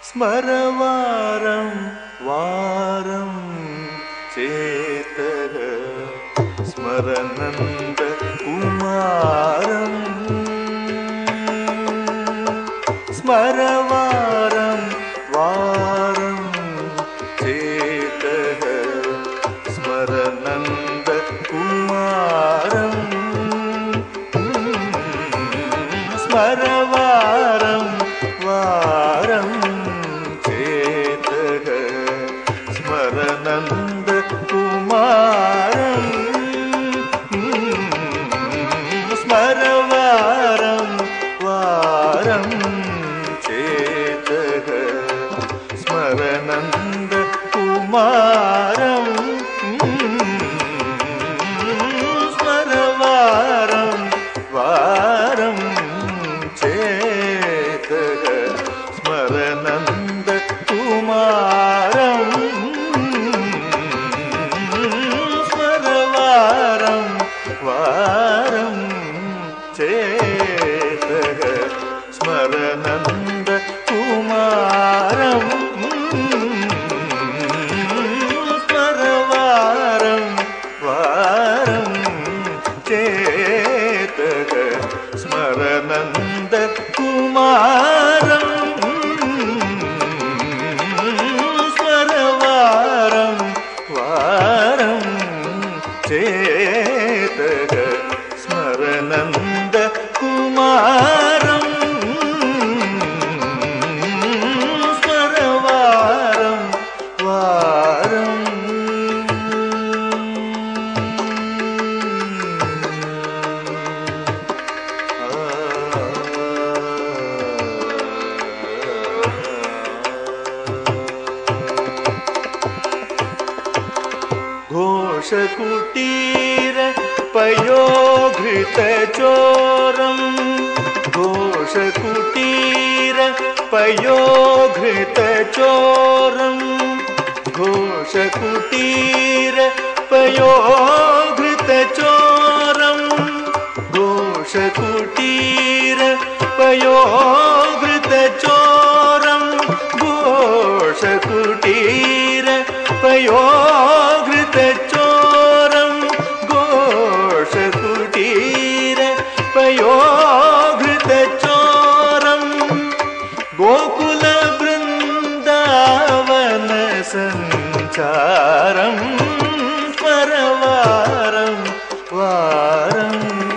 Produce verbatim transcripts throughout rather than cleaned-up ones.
स्मरवारं वारं चेतः स्मरनन्दकुमारं स्मरवारं वारं चेतः स्मरनन्दकुमारं स्मरवारं वारं चेतः स्मरनन्दकुमारं स्मरवारं वारं चेतः स्मरनन्दकुमारं स्मरवारं वारं चेतः स्मरनन्दकुमारं स्मरवारं वारं चेतः स्मरनन्दकुमारं स्मरवारं वारं चेतः स्मरनन्दकुमारं स्मरवारं वारं चेतः स्मरनन्दकुमारं स्मरवारं वारं घोषकुटीर पयोघृतचोरं घोषकुटीर पयोघृतचोरं घोषकुटीर पयोघृतचोरं घोषकुटीर पयोघृतचोरं घोषकुटीर पयोघृतचोरं घोषकुटीर पयोघृतचोरं गोकुलवृन्दावन सञ्चारं स्मरवारं वारं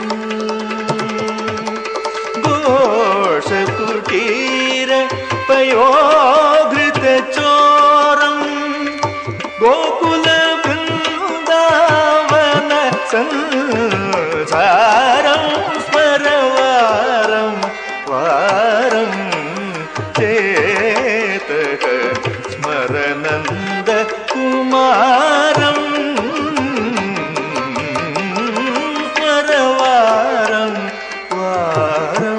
घोषकुटीर पयोघृतचोरं गोकुलवृन्दावन सञ्चारं स्मरवारं वारं चेतः स्मरनन्दकुमारं स्मरवारं वारं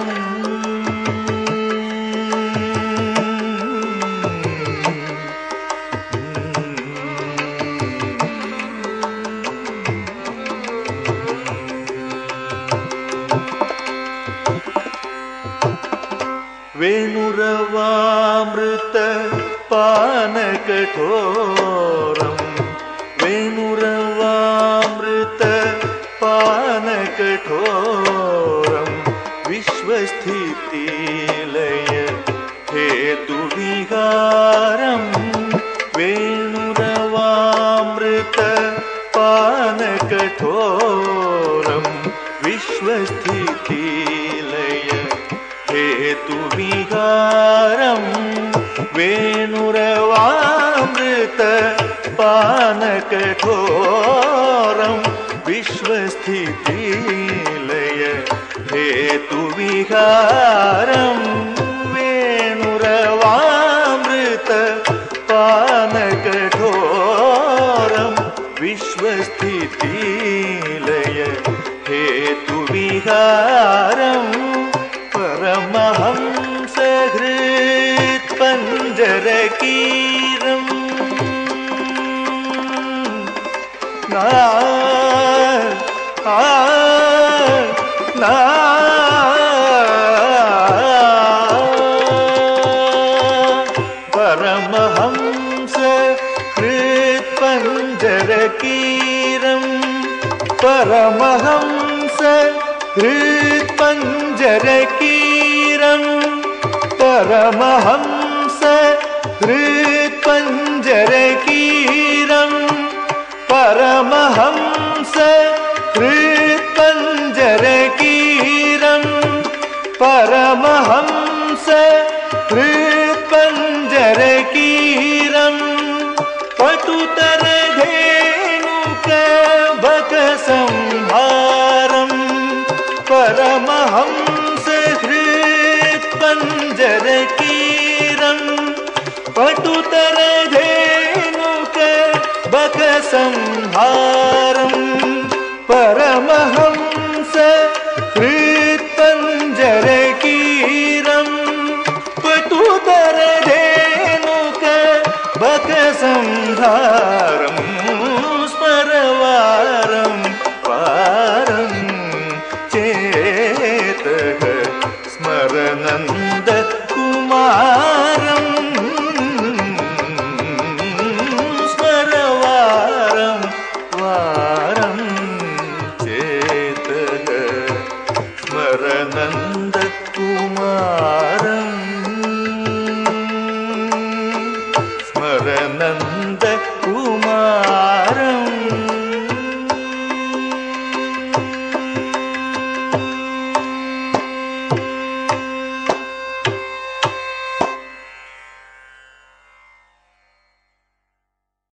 वेणुरवामृत पानकठोरं वेणुरवामृत पानकठोरं विश्वस्थितिलय हेतुविहारं वेणुरवामृत पानकठोरं विश्वस्थितिलय हेतुविहारं वेणुरवामृत पानकठोरं विश्वस्थितिलय हेतुविहारं वेणुरवामृत पानकठोरं विश्वस्थितिलय हेतुविहारं परमहंसहृत्पञ्जरकीरं ना आ ना पञ्जरकीरं परमहंस हृत्पञ्जरकीरं परमहंस हृत्पञ्जरकीरं परमहंस हृत्पञ्जरकीरं परमहंस हृत्पञ्जरकीरं पटुतरधेनुकबकसंहारं परमहंस हृत्पञ्जरकीरं पटुतरधेनुकबकसंहारं परमहंस हृत्पञ्जरकीरं पटुतरधेनुकबकसंहारं स्मरवारं वारं चेतः स्मरनन्दकुमारं स्मरवारं वारं चेतः स्मरनन्दकुमारं स्मरनन्दकुमारं